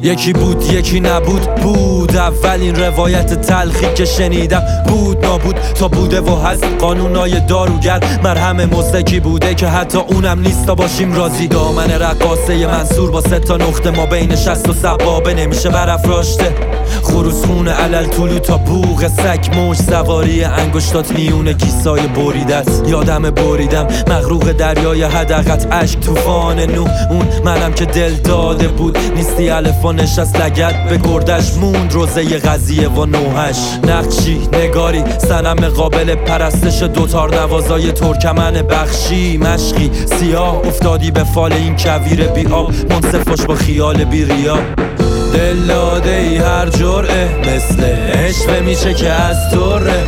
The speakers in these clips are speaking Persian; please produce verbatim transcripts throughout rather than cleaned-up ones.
یکی بود یکی نبود بود اولین روایت تلخی که شنیدم بود نابود تا بوده و هست قانونای داروگر مرهم مزدکی بوده که حتی اونم نیست تا باشیم راضی. دامن رقاصه منصور با سه تا نقطه ما بین شست و سبابه نمیشه برافراشته. خروس خونه علل طولو تا بوق سگ موج سواری انگشتات میونه کیسای بریدت. یادم بریدم مغروق دریای حدقت اشک طوفان نو اون منم که دل داده بود نیستی الفا نشست لگد به گردش موند روزه قضیه و نوحش. نقشی نگاری سنم قابل پرستش دوتار نوازای ترکمن بخشی مشقی سیاه افتادی به فال این کویر بی آب منصفش با خیال بی ریا. دل داده ای هر جرعه مثل عشق میشه که از طره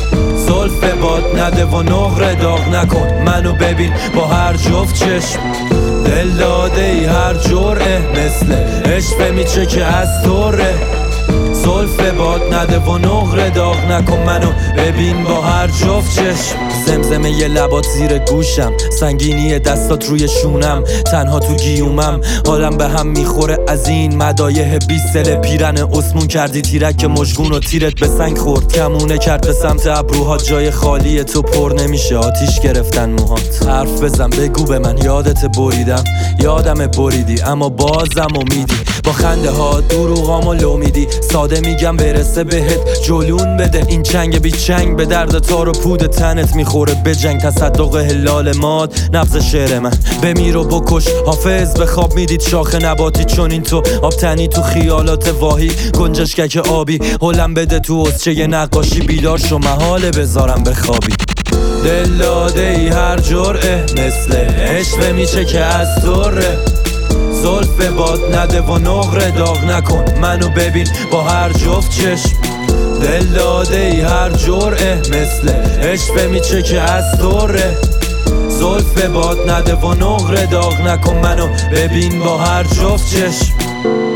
زلف باد نده و نقره داغ نکن منو ببین با هر جفت چشم. دل داده ای هر جرعه مثل عشق میشه که از طره زلف باد نده و نقره داغ نکن منو ببین با هر جفت چشم. زمزمه یه لبات زیر گوشم سنگینی دستات روی شونم تنها تو گیومم حالم به هم میخوره از این مدایه بیست سله پیرن اسمون کردی تیرک مشگون و تیرت به سنگ خورد کمونه کرد به سمت ابروها جای خالی تو پر نمیشه آتیش گرفتن موهات. حرف بزن بگو به من یادت بریدم یادم بریدی اما بازم امیدی با خنده ها دروغامو لو میدی ساده میگم برسه بهت جلون بده این چنگ بی چنگ به درد تار و پود تنت میخوره به جنگ تصدق هلال ماد نبض شعر من بمیر و بکش حافظ به خواب میدید شاخه نباتی چون این تو آبتنی تو خیالات واهی گنجشکک آبی هلم بده تو حسچه یه نقاشی بیدار شو محاله بذارم بخوابی. دل داده ای هر جرعه مثل عشق میشه که از طره زلف باد نده و نقره داغ نکن منو ببین با هر جفت چشم. دل داده ای هر جرعه مثل عشق میشه که از طره زلف باد نده و نقره داغ نکن منو ببین با هر جفت چشم.